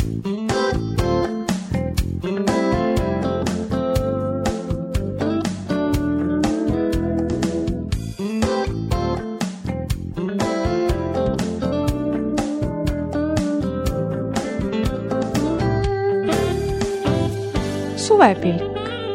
Suvepilk.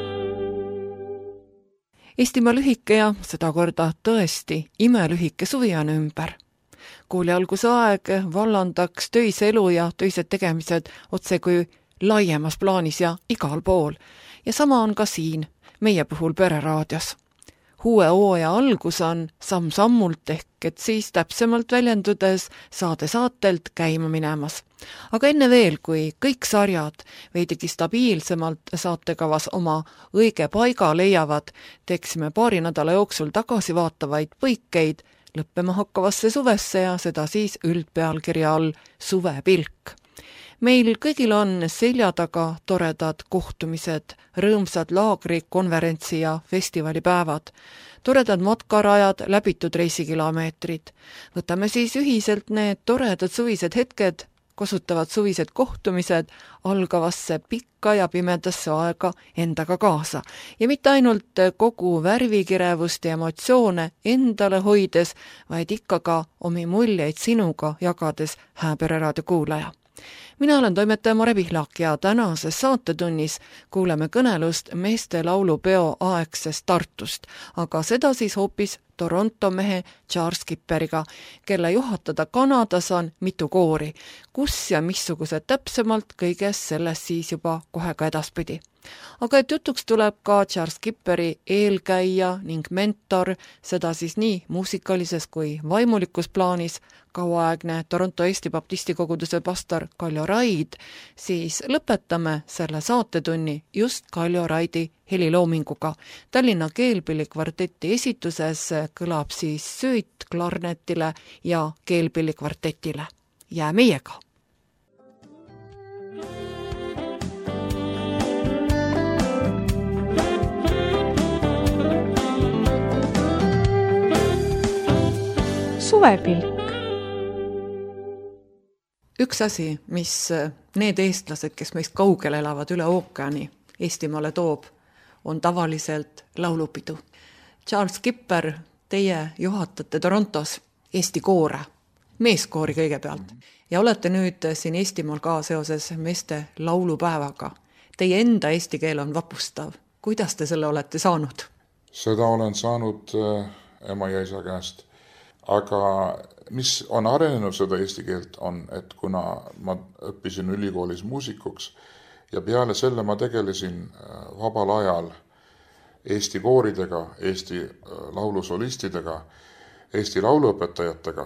Eestimaa lühike ja seda korda tõesti imelühike suvi on ümber. Kooli alguse aeg vallandaks töise elu ja töised tegemised otse kui laiemas plaanis ja igal pool. Ja sama on ka siin, meie puhul Pereraadios. Uue hooaja algus on samm-sammult ehk et siis täpsemalt väljendudes saade saatelt käima minemas. Aga enne veel, kui kõik sarjad veidigi stabiilsemalt saatekavas oma õige paiga leiavad, teeksime paari nädala jooksul tagasi vaatavaid põikeid lõppema hakkavasse suvesse ja seda siis üldpealkirja all Suvepilk. Meil kõigil on selja taga toredad kohtumised, rõõmsad laagri, konverentsi ja festivalipäevad, toredad matkarajad, läbitud reisikilomeetrid. Võtame siis ühiselt need toredad suvised hetked, kasutavad suvised kohtumised algavasse pikka ja pimedasse aega endaga kaasa. Ja mitte ainult kogu värvikirevust ja emotsioone endale hoides, vaid ikka ka omi muljeid sinuga jagades, hää Pereraadio kuulaja. Mina olen toimetaja Mare Pihlak ja tänases saatetunnis kuuleme kõnelust meeste laulupeo aegsest Tartust, aga seda siis hoopis Toronto mehe Charles Kipperiga, kelle juhatada Kanadas on mitu koori, kus ja missugused täpsemalt kõiges selles siis juba kohe ka edaspidi. Aga et jutuks tuleb ka Charles Kipperi eelkäija ning mentor, seda siis nii muusikalises kui vaimulikus plaanis, kauaaegne Toronto Eesti Baptisti koguduse pastor Kaljo Raid, siis lõpetame selle saatetunni just Kaljo Raidi heliloominguga. Tallinna keelpillikvarteti esituses kõlab siis sööt klarnetile ja keelpillikvartetile. Jää meiega! Suvepilk. Üks asi, mis need eestlased, kes meist kaugel elavad üle ookeani, Eestimaale toob, on tavaliselt laulupidu. Charles Kipper, teie juhatate Torontos Eesti koore, meeskoori kõigepealt, ja olete nüüd siin Eestimaal ka seoses meeste laulupäevaga. Teie enda eesti keel on vapustav. Kuidas te selle olete saanud? Seda olen saanud ema ja isa käest. Aga mis on arenenud seda eesti keelt on, et kuna ma õppisin ülikoolis muusikuks ja peale selle ma tegelesin vabal ajal Eesti kooridega, Eesti laulusolistidega, Eesti lauluõpetajatega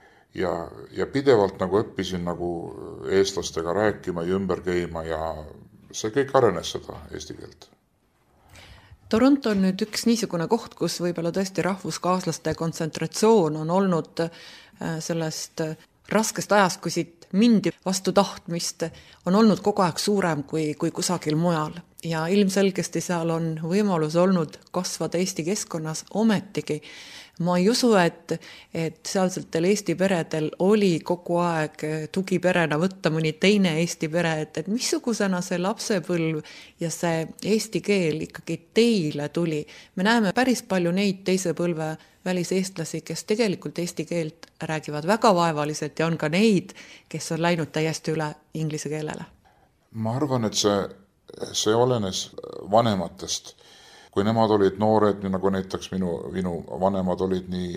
ja pidevalt nagu õppisin nagu eestlastega rääkima ja ümber käima ja see kõik arenes seda eesti keelt. Toronto on nüüd üks niisugune koht, kus võib-olla tõesti rahvuskaaslaste kontsentratsioon on olnud sellest raskest ajast, kui siit mindi vastu tahtmist, on olnud kogu aeg suurem kui kusagil mujal. Ja ilmselgesti seal on võimalus olnud kasvada Eesti keskkonnas ometigi. Ma ei usu, et sealsetel Eesti peredel oli kogu aeg tugiperena võtta mõni teine Eesti pere, et missugusena see lapsepõlv ja see eesti keel ikkagi teile tuli. Me näeme päris palju neid teise põlve väliseestlasi, kes tegelikult eesti keelt räägivad väga vaevaliselt ja on ka neid, kes on läinud täiesti üle inglise keelele. Ma arvan, et see olenes vanematest. Kui nemad olid noored, nagu näiteks minu vanemad olid nii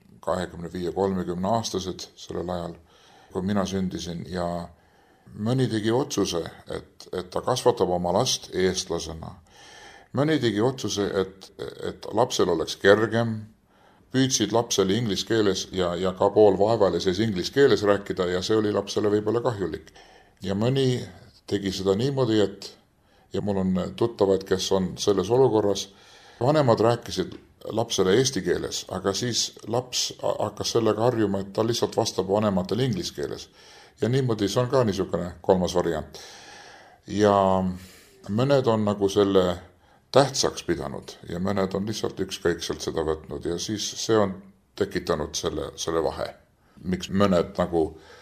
25-30 aastased sellel ajal, kui mina sündisin ja mõni tegi otsuse, et ta kasvatab oma last eestlasena. Mõni tegi otsuse, et lapsel oleks kergem, püüdsid lapsele inglise keeles ja ka pool vaevalises inglise keeles rääkida ja see oli lapsele võib-olla kahjulik. Ja mõni tegi seda niimoodi, ja mul on tuttavad, kes on selles olukorras. Vanemad rääkisid lapsele eesti keeles, aga siis laps hakkas sellega harjuma, et ta lihtsalt vastab vanematel inglise keeles. Ja niimoodi see on ka niisugune kolmas variant. Ja mõned on nagu selle tähtsaks pidanud ja mõned on lihtsalt ükskõikselt seda võtnud ja siis see on tekitanud selle vahe. Miks mõned nagu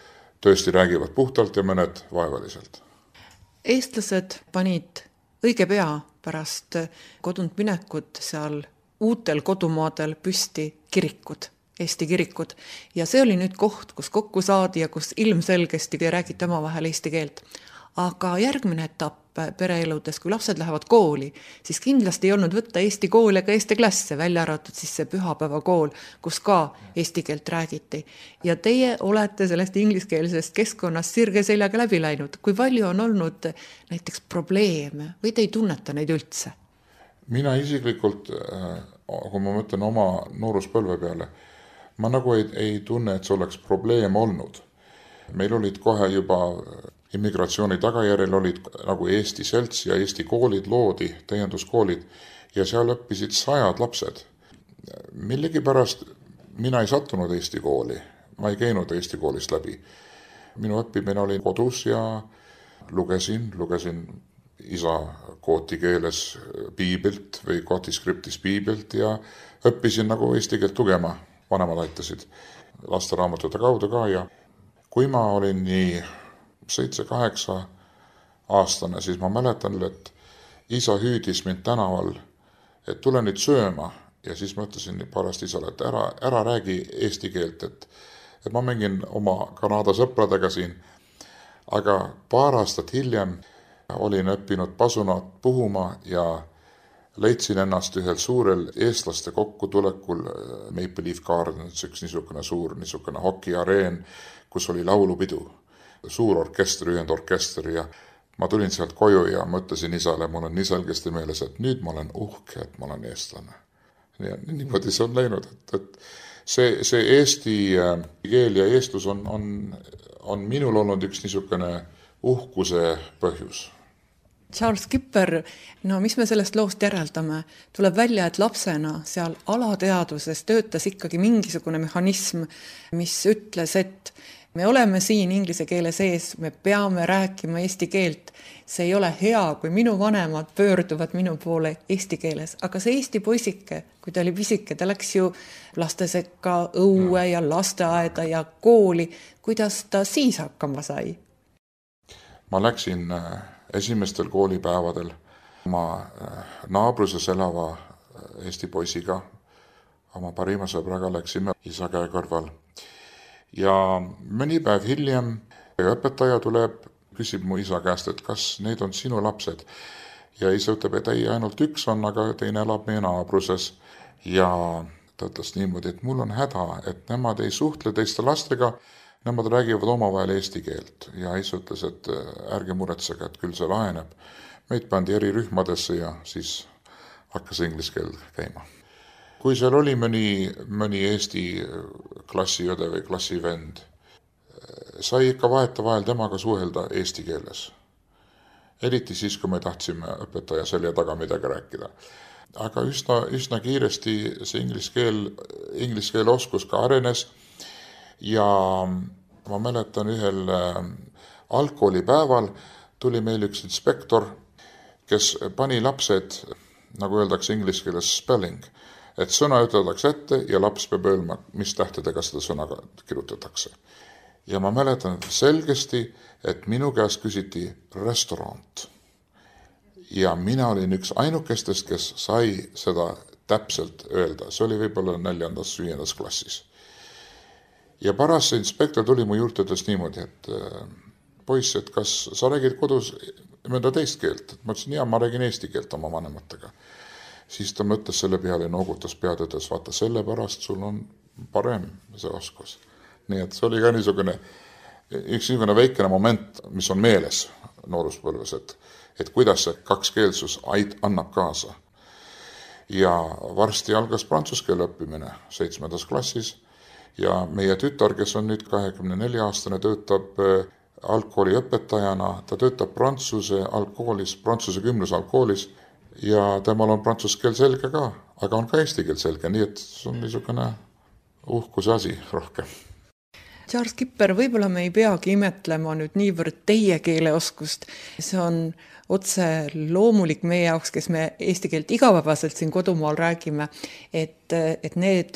tõesti räägivad puhtalt ja mõned vaevaliselt. Eestlased panid õige pea pärast kodunt minekut seal uutel kodumaadel püsti kirikud, Eesti kirikud. Ja see oli nüüd koht, kus kokku saadi ja kus ilmselgesti räägiti omavahel eesti keelt. Aga järgmine etapp pereeludes, kui lapsed lähevad kooli, siis kindlasti ei olnud võtta Eesti kool ega Eesti klasse, välja arvatud siis see pühapäevakool, kus ka eesti keelt räägiti. Ja teie olete sellest ingliskeelsest keskkonnast sirge seljaga läbi läinud. Kui palju on olnud näiteks probleeme või te ei tunneta neid üldse? Mina isiklikult, kui ma mõtlen oma nooruspõlve peale, ma nagu ei tunne, et see oleks probleem olnud. Meil olid kohe juba immigratsiooni tagajärjel olid nagu Eesti selts ja Eesti koolid loodi, täienduskoolid, ja seal õppisid 100 lapsed. Millegipärast mina ei sattunud Eesti kooli, ma ei käinud Eesti koolist läbi. Minu õppimine oli kodus ja lugesin isa kooti keeles piibilt või kootiskriptis piibilt ja õppisin nagu eesti keelt lugema, vanemad aitasid lasteraamatute kaudu ka ja kui ma olin nii 7-8 aastane, siis ma mäletan, et isa hüüdis mind tänaval, et tule nüüd sööma ja siis ma ütlesin pärast isale, et ära räägi eesti keelt, et ma mängin oma Kanada sõpradega siin, aga paar aastat hiljem olin õppinud pasunat puhuma ja leidsin ennast ühel suurel eestlaste kokkutulekul Maple Leaf Gardens, üks niisugune hokiareen, kus oli laulupidu. Suur orkester, ühendorkester ja ma tulin sealt koju ja mõtlesin isale, mul on nii selgesti meeles, et nüüd ma olen uhke, et ma olen eestlane. Ja niimoodi see on läinud, et see eesti keel ja eestlus on minul olnud üks niisugune uhkuse põhjus. Charles Kipper, no mis me sellest loost järeldame? Tuleb välja, et lapsena seal alateaduses töötas ikkagi mingisugune mehhanism, mis ütles, et me oleme siin inglise keele sees, me peame rääkima eesti keelt. See ei ole hea, kui minu vanemad pöörduvad minu poole eesti keeles. Aga see eesti poisike, kui ta oli pisike, ta läks ju lastesekka, õue ja lasteaeda ja kooli. Kuidas ta siis hakkama sai? Ma läksin esimestel koolipäevadel oma naabruses elava eesti poisiga, oma parima sõbraga läksime isa käe kõrval. Ja mõni päev hiljem õpetaja tuleb, küsib mu isa käest, et kas need on sinu lapsed. Ja isa ütleb, et ei, ainult üks on, aga teine elab meie naabruses. Ja ta ütles niimoodi, et mul on häda, et nemad ei suhtle teiste lastega, nemad räägivad omavahel eesti keelt. Ja isa ütles, et ärge muretsege, et küll see laheneb. Meid pandi eri rühmadesse ja siis hakkas inglise keel käima. Kui seal oli mõni eesti klassiõde või klassivend, sai ikka vahetevahel temaga suhelda eesti keeles. Eriti siis, kui me tahtsime õpetaja selja taga midagi rääkida. Aga üsna kiiresti see inglise keele oskus ka arenes ja ma mäletan ühel algkoolipäeval tuli meil üks inspektor, kes pani lapsed, nagu öeldakse inglise keeles spelling, et sõna ütletakse ette ja laps peab öelma, mis tähtedega seda sõna kirjutatakse. Ja ma mäletan selgesti, et minu käest küsiti restaurant. Ja mina olin üks ainukestest, kes sai seda täpselt öelda. See oli võib-olla 4.-5. klassis. Ja paras see inspektor tuli mu juurde ütles niimoodi, et poiss, et kas sa räägid kodus mõnda teist keelt? Ma ütlesin, ma räägin eesti keelt oma vanematega. Siis ta mõtles selle peale ja noogutas pead, ütles, vaata, sellepärast sul on parem see oskus. Nii et see oli ka niisugune väikene moment, mis on meeles nooruspõlves, et kuidas see kakskeelsus annab kaasa. Ja varsti algas prantsuse keele õppimine 7. klassis ja meie tütar, kes on nüüd 24-aastane, töötab algkooli õpetajana, ta töötab prantsuse gümnasalgkoolis ja temal on prantsuse keel selge ka, aga on ka eesti keel selge, nii et see on niisugune uhkuse asi rohkem. Charles Kipper, võib-olla me ei peagi imetlema nüüd niivõrd teie keeleoskust. See on otse loomulik meie jaoks, kes me eesti keelt igapäevaselt siin kodumaal räägime, et need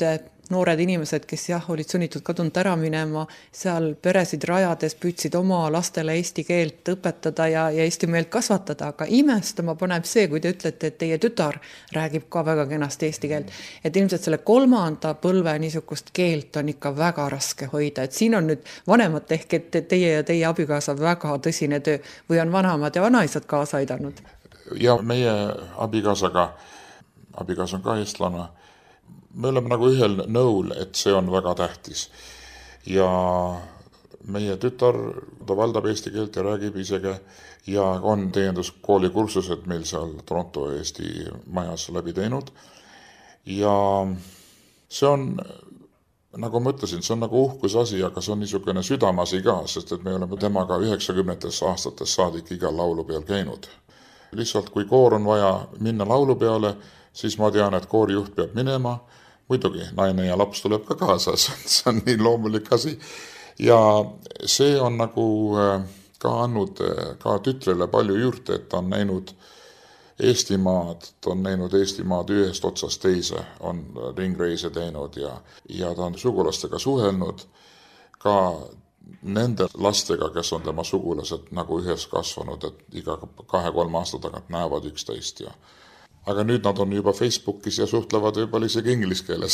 noored inimesed, kes olid sunnitud kadunud ära minema, seal peresid rajades püüdsid oma lastele eesti keelt õpetada ja eesti meelt kasvatada, aga imestama paneb see, kui te ütlete, et teie tütar räägib ka väga kenasti eesti keelt. Et ilmselt selle 3. põlve niisugust keelt on ikka väga raske hoida, et siin on nüüd vanemad ehk, et teie ja teie abikaasa väga tõsine töö või on vanemad ja vanaisad kaasa aidanud? Ja meie abikaasaga, abikaas on ka eestlane, me oleme nagu ühel nõul, et see on väga tähtis. Ja meie tütar, ta valdab eesti keelt ja räägib isegi ja on täienduskooli kursused meil seal Toronto Eesti majas läbi teinud. Ja see on, nagu ma ütlesin, see on nagu uhkus asi, aga see on niisugune südamasi ka, sest et me oleme temaga 90. aastates saadik igal laulu peal käinud. Lihtsalt kui koor on vaja minna laulu peale, siis ma tean, et koorijuht peab minema, muidugi naine ja laps tuleb ka kaasa, see on nii loomulik asi. Ja see on nagu ka andnud ka tütrele palju juurde, et ta on näinud Eestimaad, ta on näinud Eestimaad ühest otsast teise, on ringreise teinud ja ta on sugulastega suhelnud ka nende lastega, kes on tema sugulased nagu ühes kasvanud, et iga 2-3 aasta tagant näevad üksteist ja aga nüüd nad on juba Facebookis ja suhtlevad võib-olla isegi inglise keeles.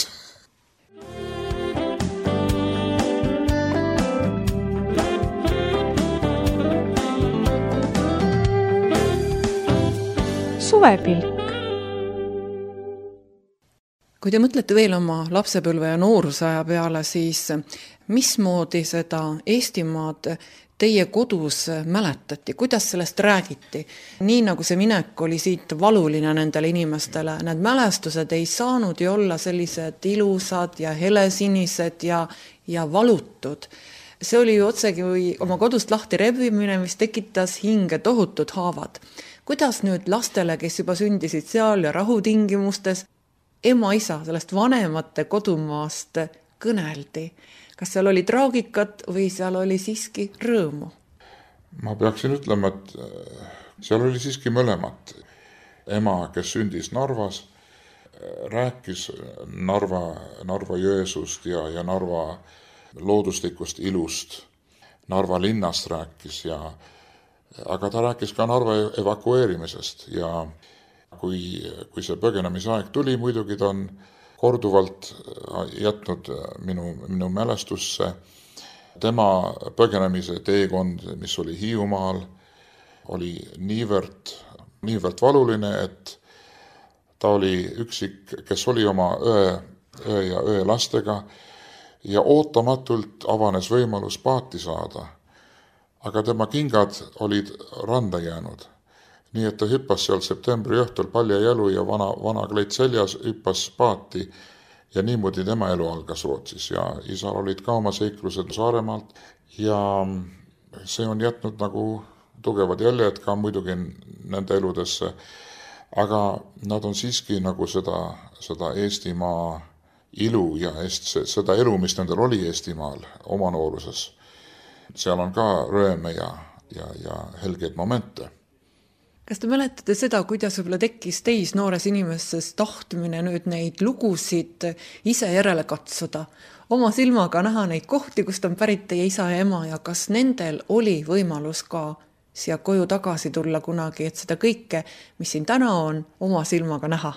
Suvepilk. Kui te mõtlete veel oma lapsepõlve ja noorusaja peale, siis mismoodi seda Eestimaad teie kodus mäletati, kuidas sellest räägiti? Nii nagu see minek oli siit valuline nendele inimestele, need mälestused ei saanud ju olla sellised ilusad ja helesinised ja valutud. See oli ju otsegi oma kodust lahti rebimine, mis tekitas hinge tohutud haavad. Kuidas nüüd lastele, kes juba sündisid seal ja rahutingimustes, ema-isa sellest vanemate kodumaast kõneldi? Kas seal oli traagikat või seal oli siiski rõõmu? Ma peaksin ütlema, et seal oli siiski mõlemat. Ema, kes sündis Narvas, rääkis Narva Jõesust ja Narva looduslikust ilust. Narva linnast rääkis, aga ta rääkis ka Narva evakueerimisest ja kui see põgenemisaeg tuli, muidugi ta on korduvalt jätnud minu mälestusse tema põgenemise teekond, mis oli Hiiumaal, oli niivõrd valuline, et ta oli üksik, kes oli oma õe ja õe lastega ja ootamatult avanes võimalus paati saada. Aga tema kingad olid randa jäänud. Nii et ta hüppas seal septembri õhtul palja jalu ja vana kleit seljas hüppas paati ja niimoodi tema elu algas Rootsis ja isal olid ka oma seiklused Saaremaalt ja see on jätnud nagu tugevad jäljed ka muidugi nende eludesse, aga nad on siiski nagu seda Eestimaa ilu ja seda elu, mis nendel oli Eestimaal oma nooruses. Seal on ka rõõme ja helgeid momente. Kas te mäletate seda, kuidas võib-olla tekkis teis noores inimestes tahtmine nüüd neid lugusid ise järele katsuda, oma silmaga näha neid kohti, kust on pärit teie isa ja ema ja kas nendel oli võimalus ka siia koju tagasi tulla kunagi, et seda kõike, mis siin täna on, oma silmaga näha?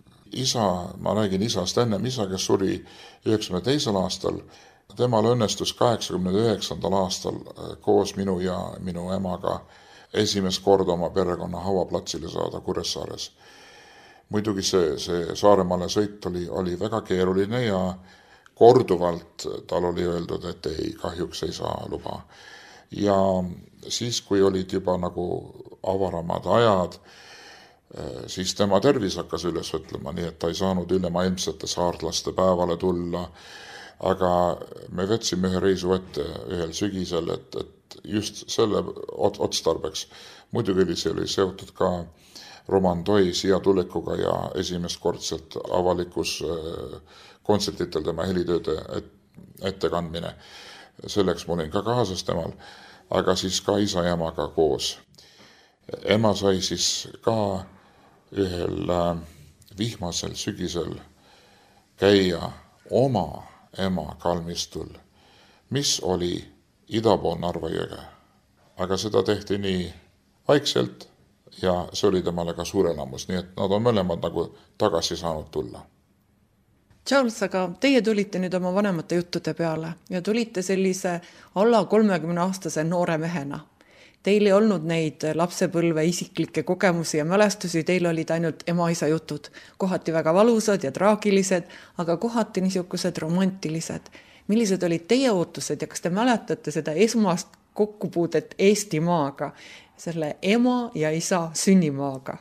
Ma räägin isast ennem, isa, kes suri 92. aastal, temal õnnestus 89. aastal koos minu ja minu emaga esimest korda oma perekonna hauaplatsile saada Kuressaares. Muidugi see Saaremaale sõit oli väga keeruline ja korduvalt tal oli öeldud, et ei, kahjuks ei saa luba. Ja siis, kui olid juba nagu avaramad ajad, siis tema tervis hakkas üles võtlema, nii et ta ei saanud ülemaailmsete saarlaste päevale tulla, aga me võtsime ühe reisu ette ühel sügisel, et just selle otstarbeks. Muidugi see oli seotud ka Roman Toi siia tulekuga ja esimest kordselt avalikus kontsertitel tema helitööde ettekandmine. Selleks ma olin ka kaasas temal, aga siis ka isa ja emaga koos. Ema sai siis ka ühel vihmasel sügisel käia oma ema kalmistul, mis oli ida pool Narva jõge. Aga seda tehti nii vaikselt ja see oli temale ka suur elamus, nii et nad on mõlemad nagu tagasi saanud tulla. Charles, aga teie tulite nüüd oma vanemate juttude peale ja tulite sellise alla 30-aastase noore mehena. Teil ei olnud neid lapsepõlve isiklikke kogemusi ja mälestusi, teil olid ainult ema-isa jutud. Kohati väga valusad ja traagilised, aga kohati niisugused romantilised. Millised olid teie ootused ja kas te mäletate seda esmast kokkupuudet Eestimaaga, selle ema ja isa sünnimaaga?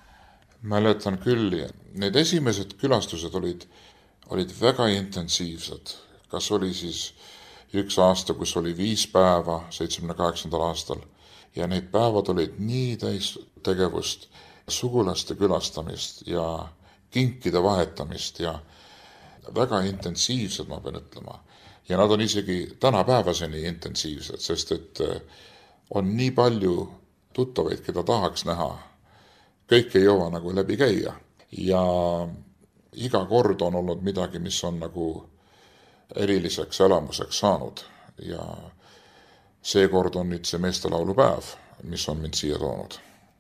Mäletan küll, need esimesed külastused olid väga intensiivsed. Kas oli siis üks aasta, kus oli 5 päeva 78. aastal ja need päevad olid nii täis tegevust, sugulaste külastamist ja kinkide vahetamist ja väga intensiivsed, ma pean ütlema. Ja nad on isegi tänapäevaseni intensiivsed, sest et on nii palju tuttavaid, keda tahaks näha. Kõik ei jõua nagu läbi käia ja iga kord on olnud midagi, mis on nagu eriliseks elamuseks saanud ja seekord on nüüd see meestelaulupäev, mis on mind siia toonud.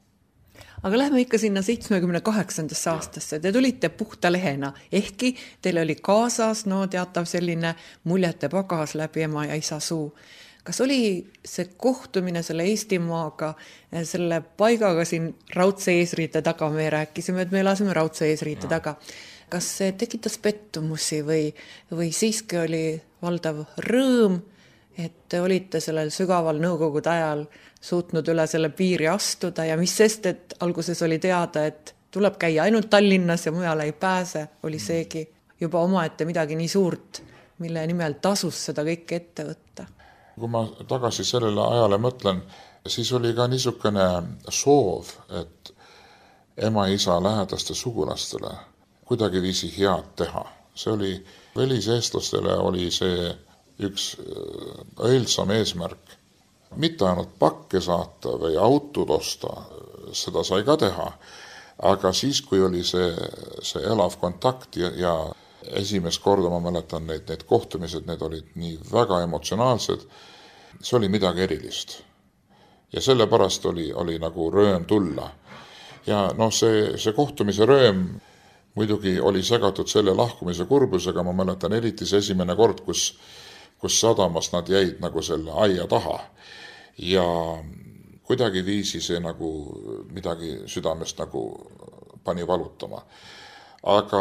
Aga lähme ikka sinna 78. aastasse. Te tulite puhta lehena, ehkki teil oli kaasas teatav selline muljete pagas läbi ema ja isa suu. Kas oli see kohtumine selle Eestimaaga, selle paigaga siin raudse eesriite taga, me rääkisime, et me elasime raudse eesriite taga. Kas see tekitas pettumusi või siiski oli valdav rõõm, et te olite sellel sügaval nõukogude ajal suutnud üle selle piiri astuda ja mis sest, et alguses oli teada, et tuleb käia ainult Tallinnas ja mujale ei pääse, oli seegi juba omaette midagi nii suurt, mille nimel tasus seda kõike ette võtta. Kui ma tagasi sellele ajale mõtlen, siis oli ka niisugune soov, et ema-isa lähedaste sugulastele kuidagi viisi head teha. See oli, väliseestlastele oli see üks õilsam eesmärk. Mitte ainult pakke saata või autod osta, seda sai ka teha, aga siis, kui oli see elav kontakt ja esimest korda ma mäletan need kohtumised, need olid nii väga emotsionaalsed, see oli midagi erilist. Ja sellepärast oli nagu rõõm tulla. Ja see kohtumise rõõm muidugi oli segatud selle lahkumise kurbusega, ma mäletan eriti see esimene kord, kus sadamas nad jäid nagu selle aia taha. Ja kuidagi viisi see nagu midagi südamest nagu pani valutama. Aga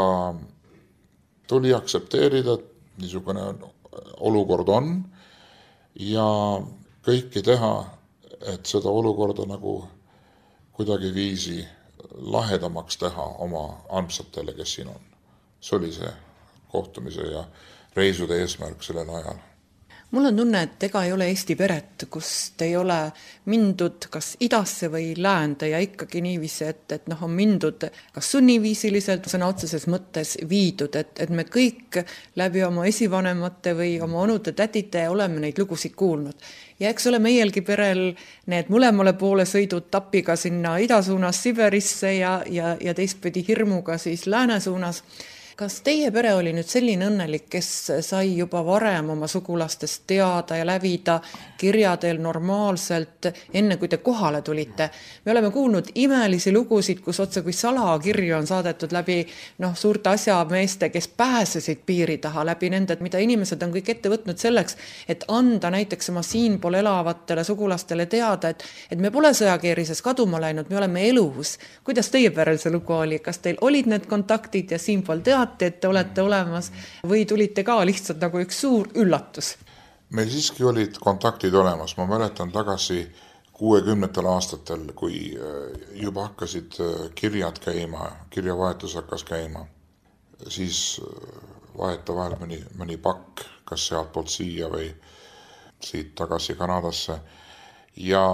tuli aktsepteerida, et niisugune olukord on ja kõike teha, et seda olukorda nagu kuidagi viisi lahedamaks teha oma armsatele, kes siin on. See oli see kohtumise ja reisude eesmärk sellel ajal. Mul on tunne, et ega ei ole Eesti peret, kust ei ole mindud kas idasse või läände ja ikkagi niiviisi, et on mindud kas sunniviisiliselt, sõna otseses mõttes viidud, et me kõik läbi oma esivanemate või oma onude tädite oleme neid lugusid kuulnud. Ja eks ole meielgi perel need mõlemale poole sõidud tapiga sinna idasuunas Siberisse ja teistpidi hirmuga siis lääne suunas. Kas teie pere oli nüüd selline õnnelik, kes sai juba varem oma sugulastest teada ja lävida kirjadel normaalselt, enne kui te kohale tulite? Me oleme kuulnud imelisi lugusid, kus otse kui salakirju on saadetud läbi suurte asjameeste, kes pääsesid piiri taha läbi nende, mida inimesed on kõik ette võtnud selleks, et anda näiteks oma siinpool elavatele sugulastele teada, et me pole sõjakeerises kaduma läinud, me oleme elus. Kuidas teie perel see lugu oli? Kas teil olid need kontaktid ja siinpool teada, et te olete olemas või tulite ka lihtsalt nagu üks suur üllatus? Meil siiski olid kontaktid olemas. Ma mäletan tagasi 60. aastatel, kui juba hakkasid kirjad käima, kirjavahetus hakkas käima, siis vahetavahel mõni pakk, kas sealt poolt siia või siit tagasi Kanadasse. Ja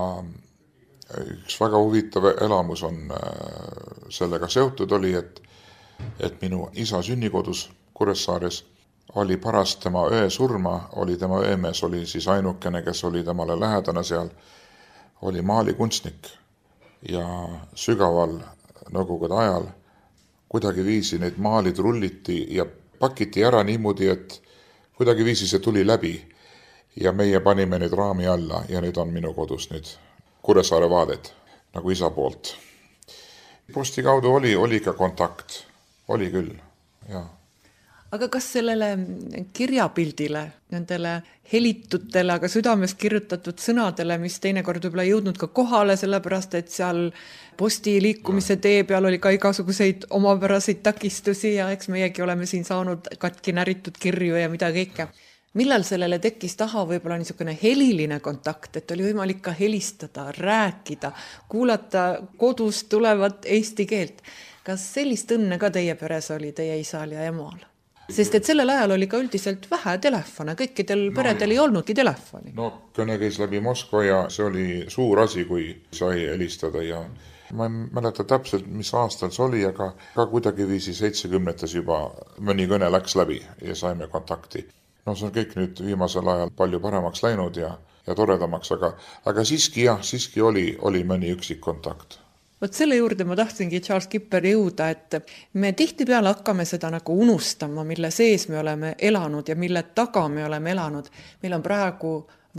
üks väga huvitav elamus on sellega seotud oli, et minu isa sünnikodus Kuressaares oli pärast tema öö surma, oli tema öömees, oli siis ainukene, kes oli temale lähedane seal, oli maalikunstnik ja sügaval nõukogude ajal kuidagi viisi neid maalid rulliti ja pakiti ära niimoodi, et kuidagiviisi see tuli läbi ja meie panime nüüd raami alla ja nüüd on minu kodus nüüd Kuressaare vaadet nagu isa poolt. Posti kaudu oli ka kontakt, oli küll, jaa. Aga kas sellele kirjapildile, nendele helitutele, aga südames kirjutatud sõnadele, mis teinekord võib-olla ei jõudnud ka kohale, sellepärast et seal posti liikumise tee peal oli ka igasuguseid omapäraseid takistusi ja eks meiegi oleme siin saanud katki näritud kirju ja mida kõike. Millal sellele tekkis taha võib-olla niisugune heliline kontakt, et oli võimalik ka helistada, rääkida, kuulata kodust tulevat eesti keelt? Kas sellist õnne ka teie peres oli, teie isal ja emal? Sest et sellel ajal oli ka üldiselt vähe telefone, kõikidel peredel ei olnudki telefoni. No kõne käis läbi Moskva ja see oli suur asi, kui sai helistada ja ma ei mäleta täpselt, mis aastal see oli, aga ka kuidagiviisi 70-tes juba mõni kõne läks läbi ja saime kontakti. No see on kõik nüüd viimasel ajal palju paremaks läinud ja toredamaks, aga siiski oli mõni üksik kontakt. Vot selle juurde ma tahtsingi Charles Kipper jõuda, et me tihtipeale hakkame seda nagu unustama, mille sees me oleme elanud ja mille taga me oleme elanud. Meil on praegu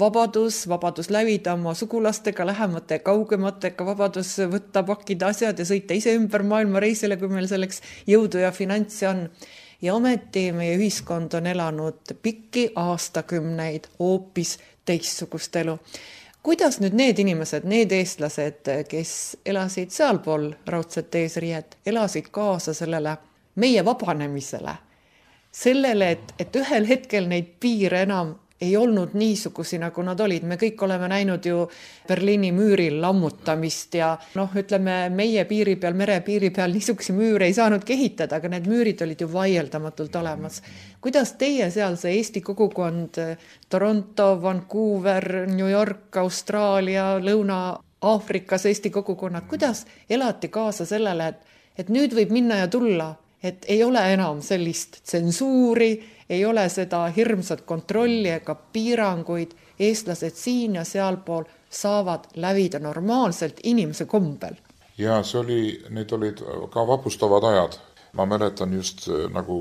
vabadus lävida oma sugulastega, lähemate ja kaugematega, vabadus võtta pakid asjad ja sõita ise ümber maailma reisile, kui meil selleks jõudu ja finantsi on. Ja ometi meie ühiskond on elanud pikki aastakümneid hoopis teistsugust elu. Kuidas nüüd need inimesed, need eestlased, kes elasid sealpool raudset eesriiet, elasid kaasa sellele meie vabanemisele, sellele, et ühel hetkel neid piire enam ei olnud niisugusi, nagu nad olid. Me kõik oleme näinud ju Berliini müüril lammutamist ja ütleme, meie piiri peal, merepiiri peal niisugusi müüre ei saanud ehitada, aga need müürid olid ju vaieldamatult olemas. Kuidas teie seal see Eesti kogukond, Toronto, Vancouver, New York, Austraalia, Lõuna-Aafrikas Eesti kogukonnad, kuidas elati kaasa sellele, et nüüd võib minna ja tulla, et ei ole enam sellist tsensuuri, ei ole seda hirmsat kontrolli ega piiranguid, eestlased siin ja sealpool saavad lävida normaalselt inimese kombel. Ja need olid ka vapustavad ajad. Ma mäletan just nagu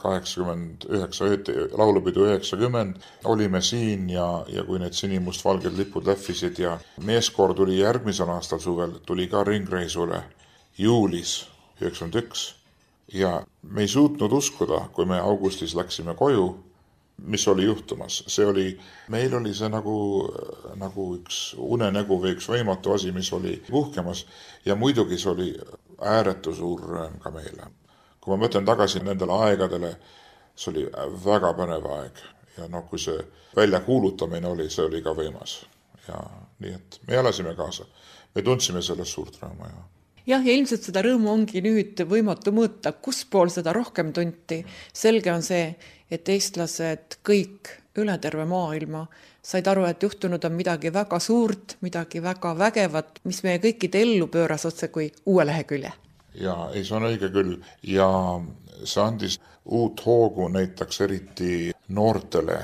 89, laulupidu 90, olime siin ja kui need sinimustvalged lipud lähvisid ja meeskoor tuli järgmisel aastal suvel, tuli ka ringreisule juulis 91. Ja me ei suutnud uskuda, kui me augustis läksime koju, mis oli juhtumas. Meil oli see nagu üks unenägu või üks võimatu asi, mis oli puhkemas ja muidugi see oli ääretu suur rõõm ka meile. Kui ma mõtlen tagasi nendele aegadele, see oli väga põnev aeg ja kui see välja kuulutamine oli, see oli ka võimas. Ja nii et me elasime kaasa. Me tundsime sellest suurt rõõmu. Jah, ja ilmselt seda rõõmu ongi nüüd võimatu mõõta, kus pool seda rohkem tunti. Selge on see, et eestlased kõik üle terve maailma said aru, et juhtunud on midagi väga suurt, midagi väga vägevat, mis meie kõikide ellu pööras otse kui uue lehekülje. Ja ei, see on õige küll. Ja see andis uut hoogu näiteks eriti noortele.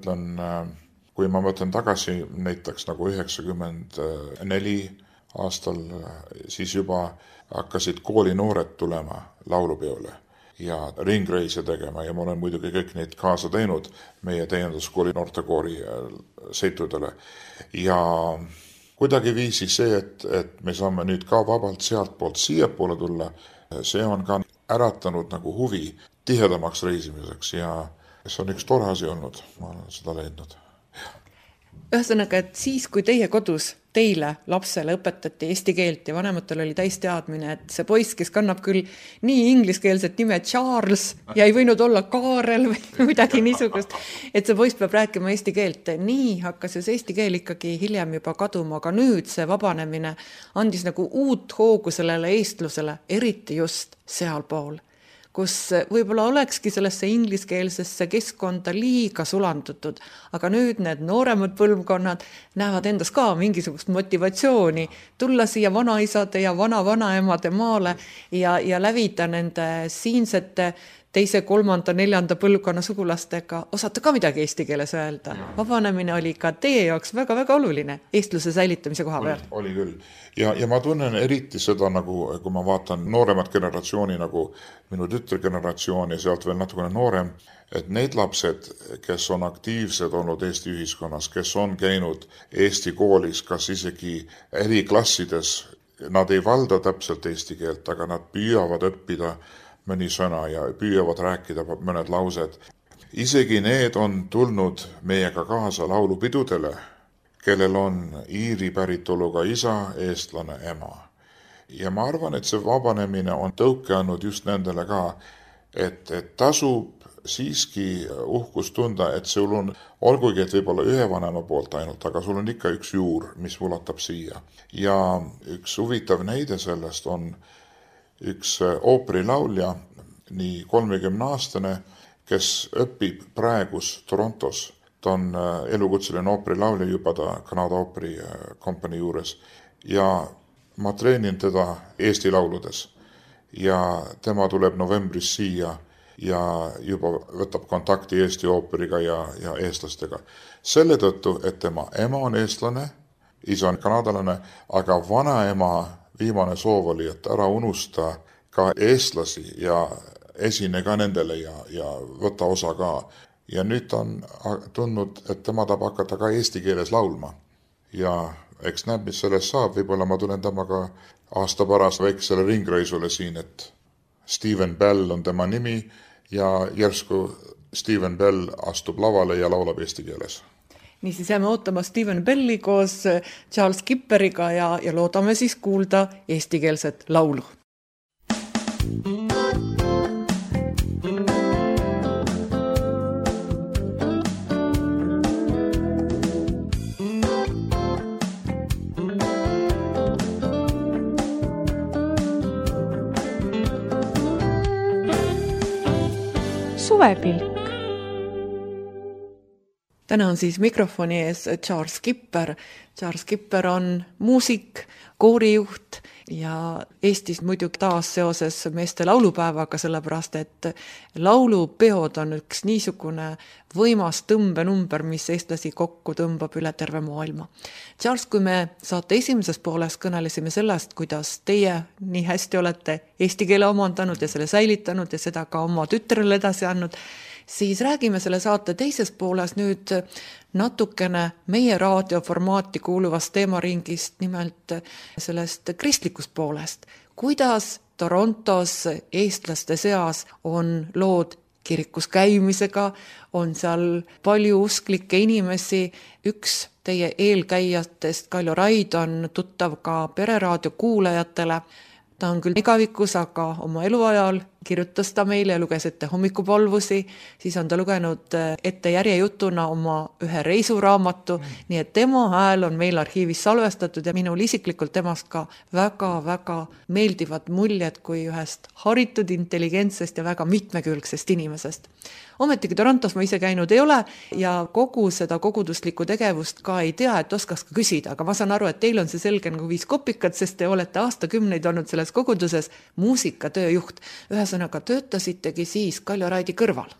Kui ma mõtlen tagasi näiteks nagu 94 aastal, siis juba hakkasid koolinoored tulema laulupeole ja ringreise tegema ja ma olen muidugi kõik neid kaasa teinud meie täienduskooli noortekoori seitudele. Ja kuidagi viisi see, et me saame nüüd ka vabalt sealt poolt siia poole tulla, see on ka äratanud nagu huvi tihedamaks reisimiseks ja see on üks tore asi olnud, ma olen seda leidnud. Ühesõnaga, et siis, kui teie kodus teile, lapsele õpetati eesti keelt ja vanematel oli täis teadmine, et see poiss, kes kannab küll nii ingliskeelset nime Charles ja ei võinud olla Kaarel või midagi niisugust, et see poiss peab rääkima eesti keelt. Nii hakkas ju see eesti keel ikkagi hiljem juba kaduma, aga nüüd see vabanemine andis nagu uut hoogu sellele eestlusele, eriti just sealpool, kus võib-olla olekski sellesse ingliskeelsesse keskkonda liiga sulandutud, aga nüüd need nooremad põlvkonnad näevad endas ka mingisugust motivatsiooni tulla siia vanaisade ja vana-vanaemade maale ja lävida nende siinsete teise, kolmanda, neljanda põlvkonna sugulastega osata ka midagi eesti keeles öelda. Vabanemine oli ka teie jaoks väga-väga oluline eestluse säilitamise koha peal. Oli küll. Ja ma tunnen eriti seda, nagu, kui ma vaatan nooremat generatsiooni, nagu minu tütregeneratsioon ja sealt veel natukene noorem, et need lapsed, kes on aktiivsed olnud Eesti ühiskonnas, kes on käinud Eesti koolis, kas isegi eriklassides, nad ei valda täpselt eesti keelt, aga nad püüavad õppida mõni sõna ja püüavad rääkida mõned laused. Isegi need on tulnud meiega kaasa laulupidudele, kellel on iiri päritoluga isa, eestlane ema. Ja ma arvan, et see vabanemine on tõuke andnud just nendele ka, et tasub siiski uhkust tunda, et sul on, olgugi, et võib-olla ühe vanema poolt ainult, aga sul on ikka üks juur, mis ulatab siia. Ja üks huvitav näide sellest on üks ooperilaulja, nii 30-aastane, kes õpib praegus Torontos. Ta on elukutseline ooperilaulja juba ta Kanada ooperikompanii juures ja ma treenin teda Eesti lauludes ja tema tuleb novembris siia ja juba võtab kontakti Eesti ooperiga ja eestlastega. Selle tõttu, et tema ema on eestlane, isa on kanadalane, aga vanaema viimane soov oli, et ära unusta ka eestlasi ja esine ka nendele ja võtta osa ka. Ja nüüd on tundnud, et tema tahab hakata ka eesti keeles laulma. Ja eks näeb, mis sellest saab. Võib-olla ma tulen temaga aasta pärast väiksele ringreisule siin, et Steven Bell on tema nimi ja järsku Steven Bell astub lavale ja laulab eesti keeles. Niisiis jääme ootama Steven Belli koos Charles Kipperiga ja loodame siis kuulda eestikeelset laulu. Suvepilk. Täna on siis mikrofoni ees Charles Kipper. Charles Kipper on muusik, koorijuht ja Eestis muidugi taas seoses meeste laulupäevaga, sellepärast et laulupeod on üks niisugune võimas tõmbenumber, mis eestlasi kokku tõmbab üle terve maailma. Charles, kui me saate esimeses pooles kõnelesime sellest, kuidas teie nii hästi olete eesti keele omandanud ja selle säilitanud ja seda ka oma tütrele edasi andnud, siis räägime selle saate teises pooles nüüd natukene meie raadioformaati kuuluvast teemaringist, nimelt sellest kristlikust poolest. Kuidas Torontos eestlaste seas on lood kirikus käimisega, on seal palju usklikke inimesi, üks teie eelkäijatest, Kaljo Raid, on tuttav ka pereraadio kuulajatele. Ta on küll igavikus, aga oma eluajal kirjutas ta meile ja luges ette hommikupalvusi, siis on ta lugenud ette järjejutuna oma ühe reisuraamatu, nii et tema hääl on meil arhiivis salvestatud ja minul isiklikult temast ka väga-väga meeldivad muljed kui ühest haritud, intelligentsest ja väga mitmekülgsest inimesest. Ometigi Torontos ma ise käinud ei ole ja kogu seda koguduslikku tegevust ka ei tea, et oskaks ka küsida, aga ma saan aru, et teil on see selge nagu 5 kopikat, sest te olete aastakümneid olnud selles koguduses muusikatööjuht. Ühesõnaga töötasitegi siis Kaljo Raidi kõrval.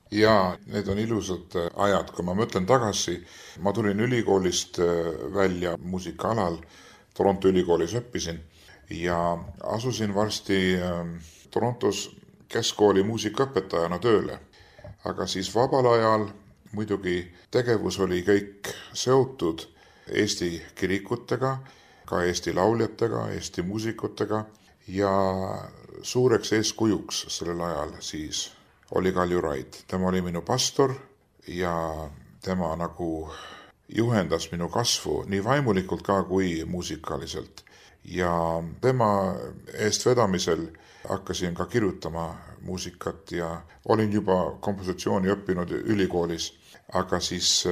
Ja need on ilusad ajad, kui ma mõtlen tagasi. Ma tulin ülikoolist välja muusikaalal, Toronto ülikoolis õppisin ja asusin varsti Torontos keskkooli muusikaõpetajana tööle. Aga siis vabal ajal muidugi tegevus oli kõik seotud Eesti kirikutega, ka Eesti lauljatega, Eesti muusikutega ja suureks eeskujuks sellel ajal siis oli Kaljo Raid. Tema oli minu pastor ja tema nagu juhendas minu kasvu nii vaimulikult ka kui muusikaliselt. Ja tema eestvedamisel hakkasin ka kirjutama muusikat ja olin juba kompositsiooni õppinud ülikoolis, aga siis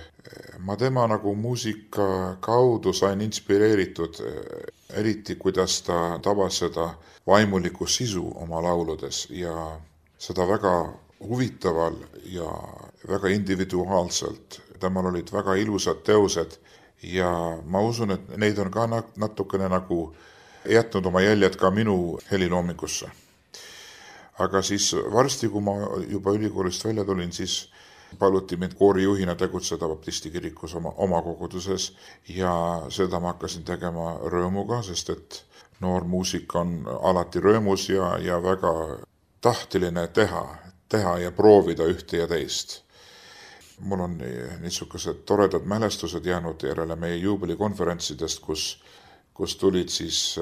ma tema nagu muusika kaudu sain inspireeritud, eriti kuidas ta tabas seda vaimulikku sisu oma lauludes ja seda väga huvitaval ja väga individuaalselt. Temal olid väga ilusad teosed ja ma usun, et neid on ka natukene nagu jätnud oma jäljed ka minu heliloomingusse. aga siis varsti, kui ma juba ülikoolist välja tulin, siis paluti mind koorijuhina tegutseda baptisti kirikus oma koguduses ja seda ma hakkasin tegema rõõmuga, sest et noor muusik on alati rõõmus ja väga tahteline teha ja proovida ühte ja teist. Mul on niisugused toredad mälestused jäänud järele meie juubelikonverentsidest, kus tulid siis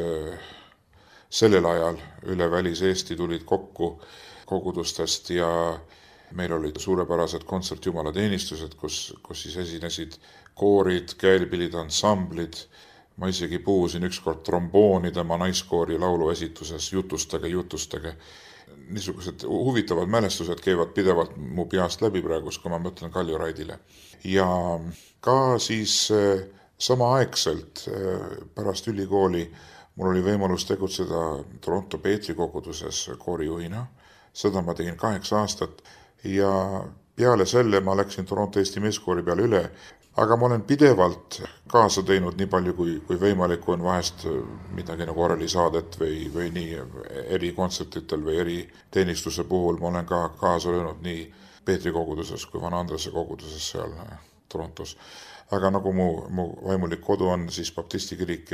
sellel ajal üle Välis-Eesti tulid kokku kogudustest ja meil olid suurepärased kontsertjumalateenistused, kus siis esinesid koorid, käelpillid, ansamblid. Ma isegi puhusin ükskord trombooni tema naiskoori lauluesituses jutustage. Niisugused huvitavad mälestused käivad pidevalt mu peast läbi praegu, kui ma mõtlen Kaljuraidile. Ja ka siis samaaegselt pärast ülikooli mul oli võimalus tegutseda Toronto Peetri koguduses koorijuhina. Seda ma tegin 8 aastat ja peale selle ma läksin Toronto Eesti meeskoori peale üle, aga ma olen pidevalt kaasa teinud nii palju, kui võimalik on vahest midagi nagu oralisaadet või nii erikontsertitel või eriteenistuse puhul. Ma olen ka kaasa löönud nii Peetri koguduses kui Van Andrese koguduses seal Torontos. Aga nagu mu vaimulik kodu on siis baptisti kirik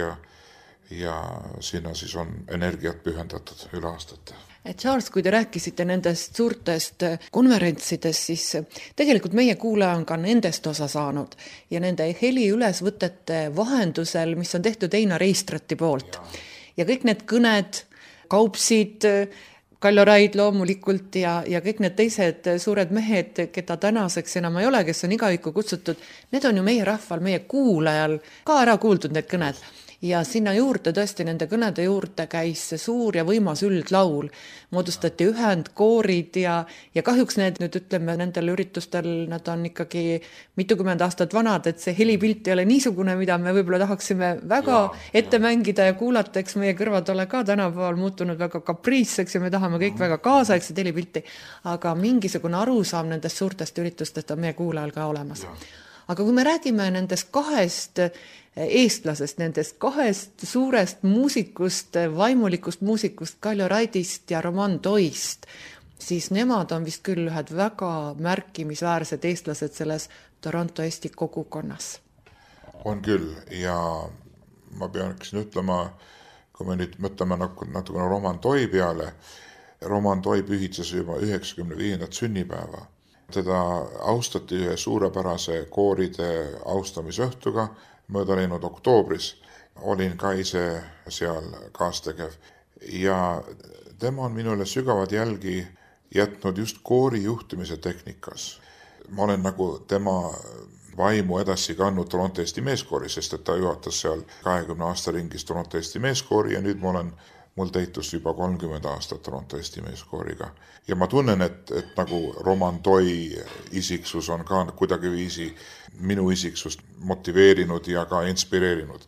ja sinna siis on energiat pühendatud üle aastate. Charles, kui te rääkisite nendest suurtest konverentsidest, siis tegelikult meie kuulaja on ka nendest osa saanud ja nende heliülesvõtete vahendusel, mis on tehtud Einar Eistrati poolt. Ja kõik need kõned, Kaupsid, Kaljoraid loomulikult ja kõik need teised suured mehed, keda tänaseks enam ei ole, kes on igavikku kutsutud, need on ju meie rahval, meie kuulajal ka ära kuuldud need kõned. Ja sinna juurde, tõesti nende kõnede juurde käis suur ja võimas üldlaul. Moodustati ühendkoorid ja kahjuks need nüüd ütleme nendel üritustel, nad on ikkagi mitukümmend aastat vanad, et see helipilt ei ole niisugune, mida me võib-olla tahaksime väga ette mängida ja kuulata, eks meie kõrvad ole ka tänapäeval muutunud väga kapriisseks ja me tahame kõik väga kaasaegset helipilti, aga mingisugune arusaam nendest suurtest üritustest on meie kuulajal ka olemas. Aga kui me räägime nendest 2 eestlasest, nendest 2 suurest muusikust, vaimulikust muusikust, Kaljoraidist ja Roman Toist, siis nemad on vist küll ühed väga märkimisväärsed eestlased selles Toronto Eesti kogukonnas. On küll ja ma peaksin ütlema, kui me nüüd mõtleme natukene Roman Toi peale, Roman Toi pühitses juba 95. sünnipäeva. Teda austati ühe suurepärase kooride austamisõhtuga mööda läinud oktoobris. Olin ka ise seal kaastegev ja tema on minule sügavad jälgi jätnud just koori juhtimise tehnikas. Ma olen nagu tema vaimu edasi kandnud Toronto Eesti meeskoori, sest et ta juhatas seal 20 aasta ringis Toronto Eesti meeskoori ja nüüd mul täitus juba 30 aastat Toronto Eesti meeskooriga. Ja ma tunnen, et nagu Roman Toi isiksus on ka kuidagiviisi minu isiksust motiveerinud ja ka inspireerinud.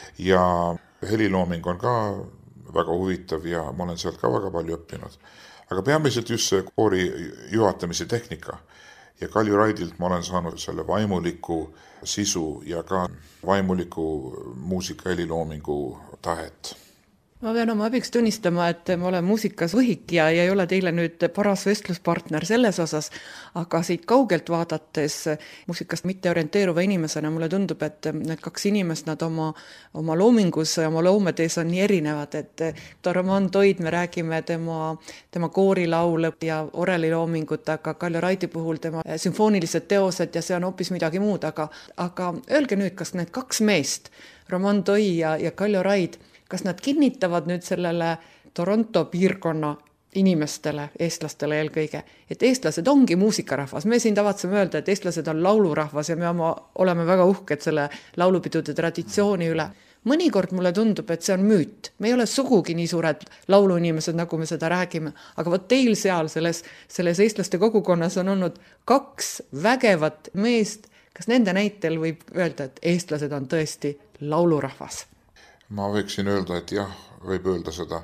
Ja helilooming on ka väga huvitav ja ma olen sealt ka väga palju õppinud. Aga peamiselt just see koori juhatamise tehnika. Ja Kaljuraidilt ma olen saanud selle vaimuliku sisu ja ka vaimuliku muusika heliloomingu tahet. Ma pean oma abiks tunnistama, et ma olen muusikas võhik ja ei ole teile nüüd paras vestluspartner selles osas, aga siit kaugelt vaadates muusikast mitte orienteeruva inimesena mulle tundub, et need 2 inimest, nad oma loomingus ja oma loometees on nii erinevad, et Roman Toid me räägime tema koorilaul ja oreliloomingut, aga Kaljoraidi puhul tema sümfoonilised teosed ja see on hoopis midagi muud, aga öelge nüüd, kas need 2 meest, Roman Toi ja Kaljoraid, kas nad kinnitavad nüüd sellele Toronto piirkonna inimestele, eestlastele eelkõige, et eestlased ongi muusikarahvas. Me siin tavatseme öelda, et eestlased on laulurahvas ja me oleme väga uhked selle laulupidude traditsiooni üle. Mõnikord mulle tundub, et see on müüt. Me ei ole sugugi nii suured lauluinimesed, nagu me seda räägime, aga võt teil seal selles eestlaste kogukonnas on olnud 2 vägevat meest. Kas nende näitel võib öelda, et eestlased on tõesti laulurahvas? Ma võiksin öelda, et jah, võib öelda seda.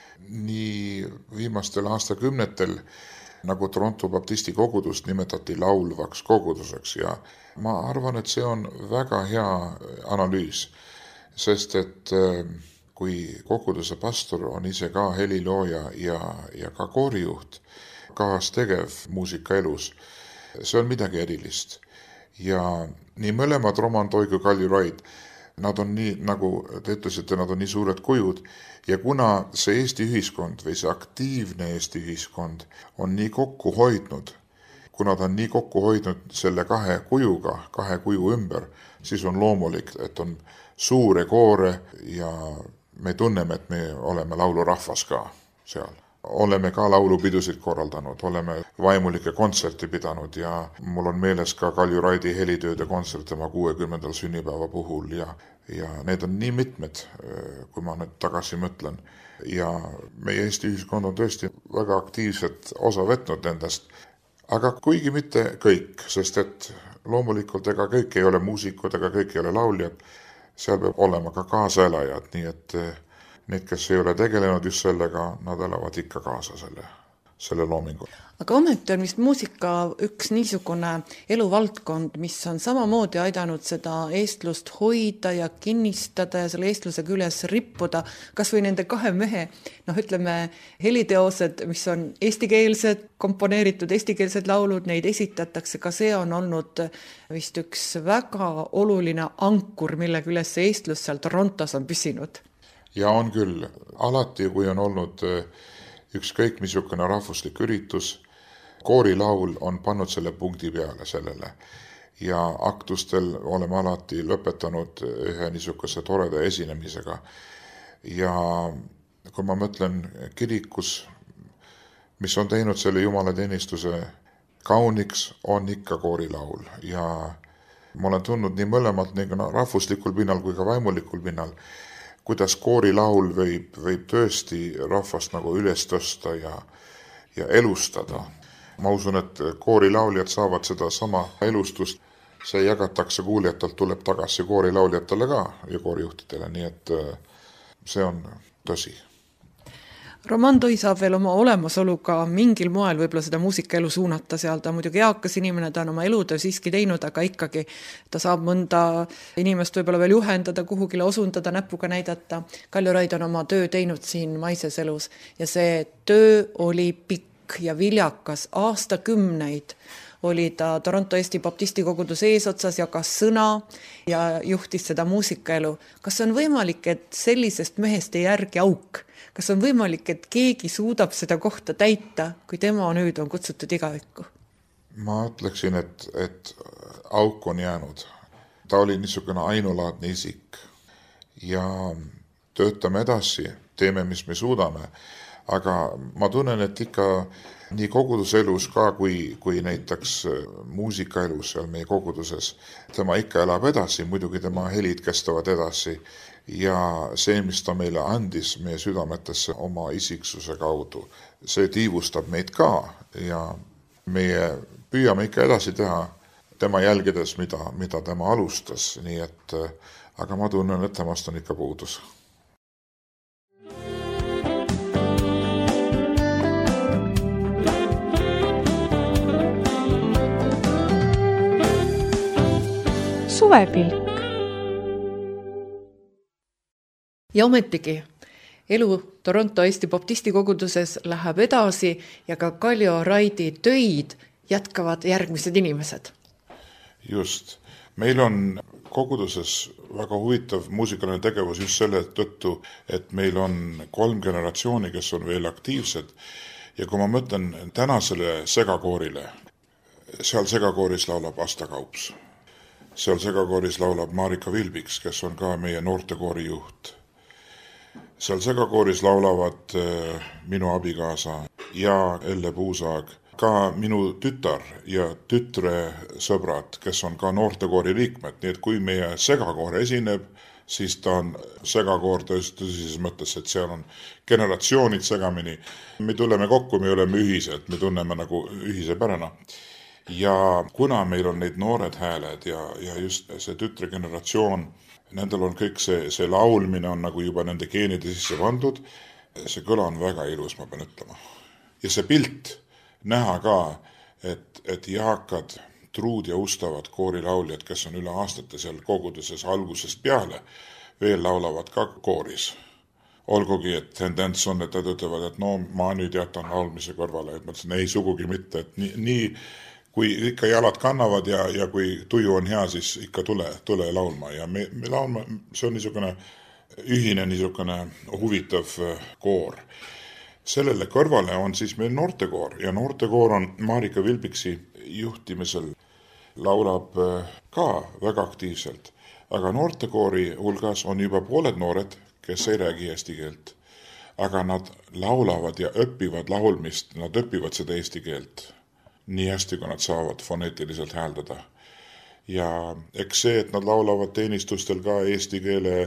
Nii viimastel aastakümnetel, nagu Toronto baptisti kogudust nimetati laulvaks koguduseks ja ma arvan, et see on väga hea analüüs, sest et kui koguduse pastor on ise ka helilooja ja ka koorijuht, kaastegev muusikaelus, see on midagi erilist. Ja nii mõlemad Roman Toi kui Kalju Raid, nad on nii, nagu te ütlesite, nad on nii suured kujud ja kuna see Eesti ühiskond või see aktiivne Eesti ühiskond on nii kokku hoidnud, kuna ta on nii kokku hoidnud selle kahe kuju ümber, siis on loomulik, et on suure koore ja me tunneme, et me oleme laulurahvas ka seal. Oleme ka laulupidusid korraldanud, oleme vaimulikke kontserti pidanud ja mul on meeles ka Kalju Raidi helitööde kontsert tema 60. sünnipäeva puhul ja need on nii mitmed, kui ma nüüd tagasi mõtlen. Ja meie Eesti ühiskond on tõesti väga aktiivselt osa võtnud nendest, aga kuigi mitte kõik, sest et loomulikult ega kõik ei ole muusikud, ega kõik ei ole lauljad, seal peab olema ka kaasaelajad, nii et need, kes ei ole tegelenud just sellega, nad elavad ikka kaasa selle loomingul. Aga ometi on vist muusika üks niisugune eluvaldkond, mis on samamoodi aidanud seda eestlust hoida ja kinnistada ja selle eestluse küljes rippuda, kas või nende kahe mehe, heliteosed, mis on eestikeelsed, komponeeritud eestikeelsed laulud, neid esitatakse, ka see on olnud vist üks väga oluline ankur, mille küljes see eestlus seal Torontos on püsinud. Ja on küll, alati kui on olnud ükskõik missugune rahvuslik üritus, koorilaul on pannud selle punkti peale sellele ja aktustel oleme alati lõpetanud ühe niisuguse toreda esinemisega. Ja kui ma mõtlen kirikus, mis on teinud selle jumalateenistuse kauniks, on ikka koorilaul ja ma olen tundnud nii mõlemalt nii rahvuslikul pinnal kui ka vaimulikul pinnal, kuidas koorilaul võib tõesti rahvast nagu üles tõsta ja elustada. Ma usun, et koorilauljad saavad seda sama elustust, see jagatakse kuulijatelt, tuleb tagasi koorilauljatele ka ja koorijuhtidele, nii et see on tõsi. Roman Toi saab veel oma olemasoluga mingil moel võib-olla seda muusikaelu suunata seal, ta muidugi eakas inimene, ta on oma elutöö siiski teinud, aga ikkagi ta saab mõnda inimest võib-olla veel juhendada, kuhugile osundada, näpuga näidata. Kalju Raid on oma töö teinud siin maises elus ja see töö oli pikk ja viljakas, aastakümneid oli ta Toronto Eesti Baptisti koguduse eesotsas, jagas sõna ja juhtis seda muusikaelu. Kas on võimalik, et sellisest mehest ei järgi auk? Kas on võimalik, et keegi suudab seda kohta täita, kui tema nüüd on kutsutud igavikku? Ma ütleksin, et auk on jäänud. Ta oli niisugune ainulaadne isik ja töötame edasi, teeme, mis me suudame. Aga ma tunnen, et ikka nii koguduselus ka kui näiteks muusikaelus seal meie koguduses, tema ikka elab edasi, muidugi tema helid kestavad edasi ja see, mis ta meile andis meie südametesse oma isiksuse kaudu, see tiivustab meid ka ja meie püüame ikka edasi teha tema jälgedes, mida tema alustas, nii et aga ma tunnen, et temast on ikka puudus. Suvepilk. Ja ometigi, elu Toronto Eesti Baptisti koguduses läheb edasi ja ka Kalju Raidi töid jätkavad järgmised inimesed. Just. Meil on koguduses väga huvitav muusikaline tegevus just selle tõttu, et meil on 3 generatsiooni, kes on veel aktiivsed ja kui ma mõtlen tänasele segakoorile, seal segakooris laulab Asta Kaups. Seal segakooris laulab Marika Vilbiks, kes on ka meie noortekoori juht. Seal segakooris laulavad minu abikaasa ja Elle Puusaag, ka minu tütar ja tütre sõbrad, kes on ka noortekoori liikmed. Nii et kui meie segakoor esineb, siis ta on segakoor tõsises mõttes, et seal on generatsioonid segamini. Me tuleme kokku, me oleme ühised, me tunneme nagu ühise pärana. Ja kuna meil on neid noored hääled ja just see tütre generatsioon, nendel on kõik see laulmine on nagu juba nende geenide sisse pandud, see kõla on väga ilus, ma pean ütlema. Ja see pilt näha ka, et jaakad, truud ja ustavad koorilauljad, kes on üle aastate seal koguduses algusest peale, veel laulavad ka kooris. olgugi, et tendents on, et nad ütlevad, et no ma nüüd jätan laulmise kõrvale, et ma ütlesin, ei sugugi mitte, et nii kui ikka jalad kannavad ja kui tuju on hea, siis ikka tule laulma ja me laulma, see on niisugune ühine niisugune huvitav koor. Sellele kõrvale on siis meil noortekoor ja noortekoor on Marika Vilbiksi juhtimisel, laulab ka väga aktiivselt, aga noortekoori hulgas on juba pooled noored, kes ei räägi eesti keelt, aga nad laulavad ja õpivad laulmist, nad õpivad seda eesti keelt nii hästi, kui nad saavad foneetiliselt hääldada. Ja eks see, et nad laulavad teenistustel ka eesti keele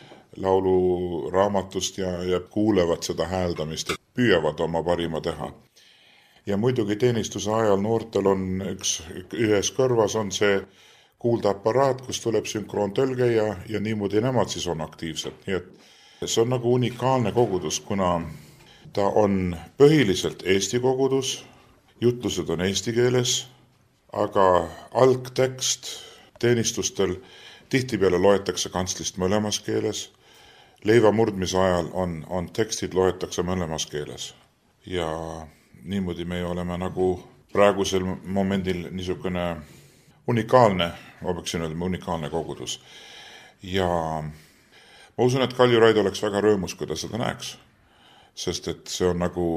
lauluraamatust ja kuulevad seda hääldamist ja püüavad oma parima teha. Ja muidugi teenistuse ajal noortel on ühes kõrvas on see kuuldeaparaat, kus tuleb sünkroontõlge ja niimoodi nemad siis on aktiivsed. Nii et see on nagu unikaalne kogudus, kuna ta on põhiliselt eesti kogudus, jutlused on eesti keeles, aga algtekst teenistustel tihtipeale loetakse kantslist mõlemas keeles. Leiva murdmise ajal on tekstid loetakse mõlemas keeles. Ja niimoodi me oleme nagu praegusel momendil niisugune unikaalne, ma peaksin öelda, unikaalne kogudus. Ja ma usun, et Kalju Raid oleks väga rõõmus, kui ta seda näeks, sest et see on nagu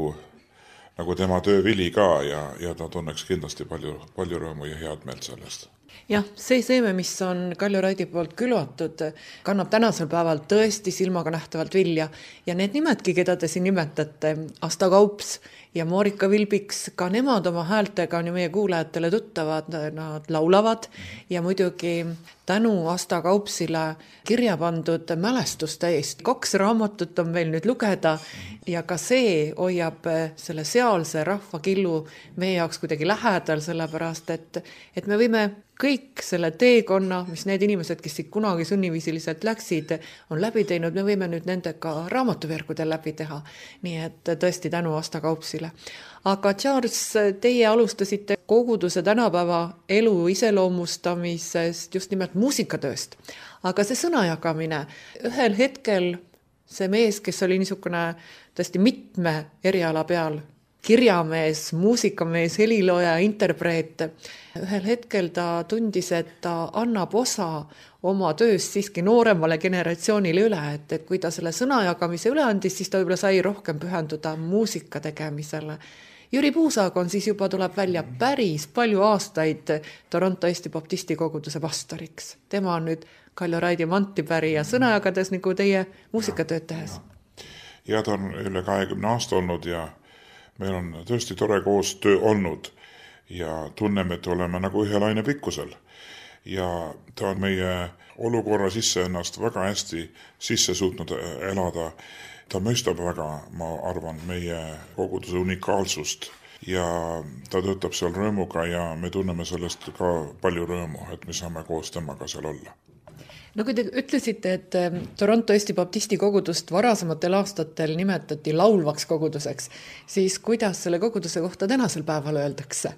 tema töövili ka ja ta tunneks kindlasti palju rõõmu ja head meelt sellest. Jah, see seeme, mis on Kalju Raidi poolt külvatud, kannab tänasel päeval tõesti silmaga nähtavalt vilja ja need nimedki, keda te siin nimetate, Asta Kaups ja Marika Vilbiks, ka nemad oma häältega on ju meie kuulajatele tuttavad, nad laulavad ja muidugi tänu Asta Kaupsile kirja pandud mälestuste eest. 2 raamatut on meil nüüd lugeda ja ka see hoiab selle sealse rahvakillu meie jaoks kuidagi lähedal, sellepärast et me võime kõik selle teekonna, mis need inimesed, kes siit kunagi sunniviisiliselt läksid, on läbi teinud, me võime nüüd nendega raamatuvergudel läbi teha. Nii et tõesti tänu Asta Kaupsile. Aga Charles, teie alustasite koguduse tänapäeva elu iseloomustamisest just nimelt muusikatööst. Aga see sõnajagamine, ühel hetkel see mees, kes oli niisugune tõesti mitme eriala peal, kirjamees, muusikamees, helilooja, interpreet. Ühel hetkel ta tundis, et ta annab osa oma tööst siiski nooremale generatsioonile üle, et kui ta selle sõnajagamise üle andis, siis ta võib-olla sai rohkem pühenduda muusika tegemisele. Jüri Puusaag on siis juba tuleb välja päris palju aastaid Toronto Eesti Baptisti koguduse pastoriks. Tema on nüüd Kalju Raidi mantipäri ja sõnajagades nagu teie muusikatööd tehes. Ja ta on üle 20 aasta olnud ja meil on tõesti tore koostöö olnud ja tunneme, et oleme nagu ühe laine pikkusel. Ja ta on meie olukorra sisse ennast väga hästi sisse suutnud elada. Ta mõistab väga, ma arvan, meie koguduse unikaalsust ja ta töötab seal rõõmuga ja me tunneme sellest ka palju rõõmu, et me saame koos temaga seal olla. No kui te ütlesite, et Toronto Eesti Baptisti kogudust varasematel aastatel nimetati laulvaks koguduseks, siis kuidas selle koguduse kohta tänasel päeval öeldakse?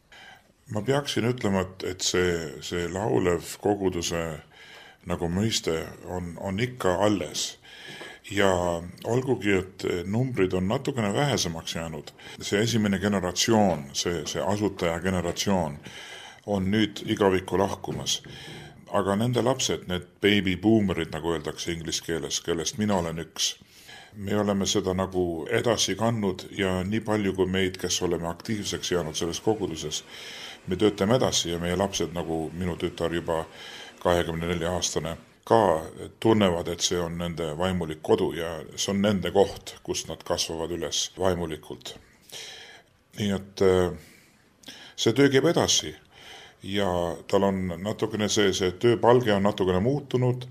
Ma peaksin ütlema, et see laulev koguduse nagu mõiste on ikka alles. Ja olgugi, et numbrid on natukene vähesemaks jäänud, see esimene generatsioon, see asutaja generatsioon on nüüd igavikku lahkumas. Aga nende lapsed, need baby boomerid, nagu öeldakse inglise keeles, kellest mina olen üks, me oleme seda nagu edasi kandnud ja nii palju kui meid, kes oleme aktiivseks jäänud selles koguduses, me töötame edasi ja meie lapsed, nagu minu tütar juba 24-aastane, ka tunnevad, et see on nende vaimulik kodu ja see on nende koht, kus nad kasvavad üles vaimulikult. Nii et see töö käib edasi ja tal on natukene see tööpalge on natukene muutunud,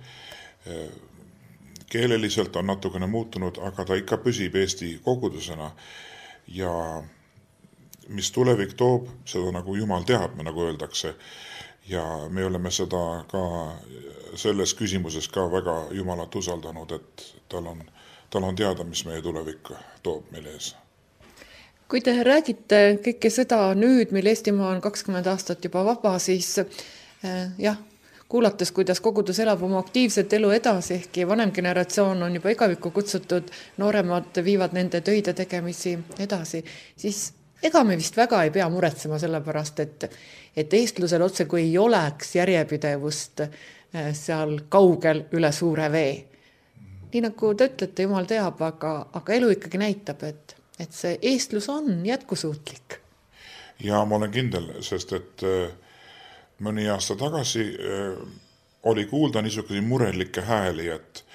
keeleliselt on natukene muutunud, aga ta ikka püsib Eesti kogudusena ja mis tulevik toob, seda nagu Jumal teab, nagu öeldakse. Ja me oleme seda ka selles küsimuses ka väga Jumalat usaldanud, et tal on teada, mis meie tulevik toob meile ees. Kui te räägite kõike seda nüüd, mil Eestimaa on 20 aastat juba vaba, siis jah, kuulates, kuidas kogudus elab oma aktiivset elu edasi, ehkki vanem generatsioon on juba igavikku kutsutud, nooremad viivad nende töide tegemisi edasi, siis ega me vist väga ei pea muretsema sellepärast, et eestlusel otse kui ei oleks järjepidevust seal kaugel üle suure vee. Nii nagu te ütlete, jumal teab, aga elu ikkagi näitab, et see eestlus on jätkusuutlik. Ja ma olen kindel, sest et mõni aasta tagasi oli kuulda niisuguse murelikke hääli,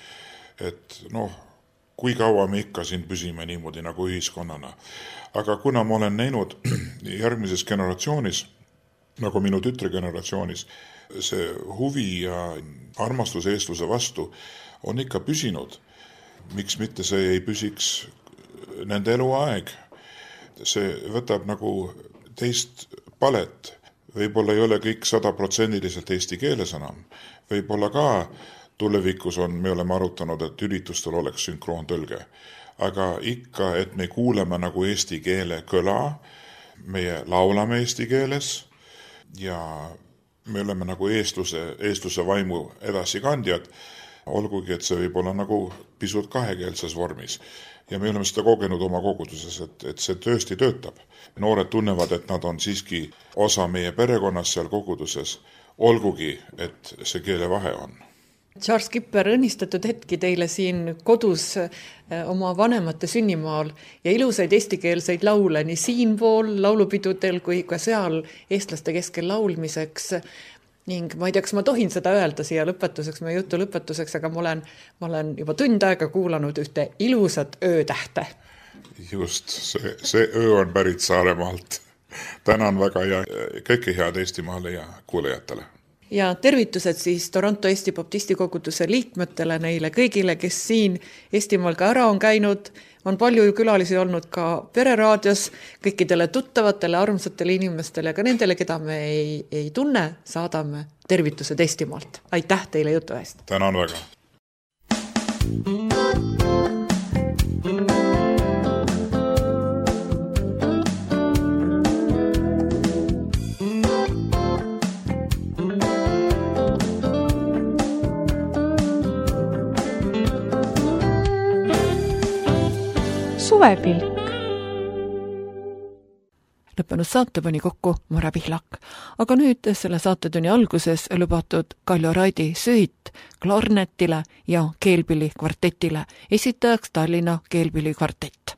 et kui kaua me ikka siin püsime niimoodi nagu ühiskonnana. Aga kuna ma olen näinud järgmises generatsioonis, nagu minu tütre generatsioonis, see huvi ja armastus eestluse vastu on ikka püsinud. Miks mitte see ei püsiks nende eluaeg? See võtab nagu teist palet. Võib-olla ei ole kõik 100% eesti keeles enam. Võib-olla ka tulevikus me oleme arutanud, et üritustel oleks sünkroontõlge. Aga ikka, et me kuuleme nagu eesti keele kõla, meie laulame eesti keeles ja me oleme nagu eestluse vaimu edasikandjad, olgugi, et see võib olla nagu pisut kahekeelses vormis. Ja me oleme seda kogenud oma koguduses, et see tõesti töötab. Noored tunnevad, et nad on siiski osa meie perekonnas seal koguduses, olgugi, et see keelevahe on. Charles Kipper, õnnistatud hetki teile siin kodus oma vanemate sünnimaal ja ilusaid eestikeelseid laule nii siinpool laulupidudel kui ka seal eestlaste keskel laulmiseks. Ning ma ei tea, kas ma tohin seda öelda siia lõpetuseks, meie jutu lõpetuseks, aga ma olen juba tund aega kuulanud ühte ilusat öötähte. Just, see öö on pärit Saaremaalt. Tänan väga ja kõike head Eestimaale ja kuulajatele. Ja tervitused siis Toronto Eesti Baptisti koguduse liikmetele, neile kõigile, kes siin Eestimaal ka ära on käinud, on palju külalisi olnud ka pereraadios, kõikidele tuttavatele, armsatele inimestele, ka nendele, keda me ei tunne, saadame tervitused Eestimaalt. Aitäh teile jutu eest! Tänan väga! Suvepilk. Lõppenud saate pani kokku Mare Pihlak, aga nüüd selle saatetunni alguses lubatud Kaljo Raidi süit klarnetile ja keelpilli kvartetile, esitajaks Tallinna keelpilli kvartett.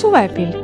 Suvepilk.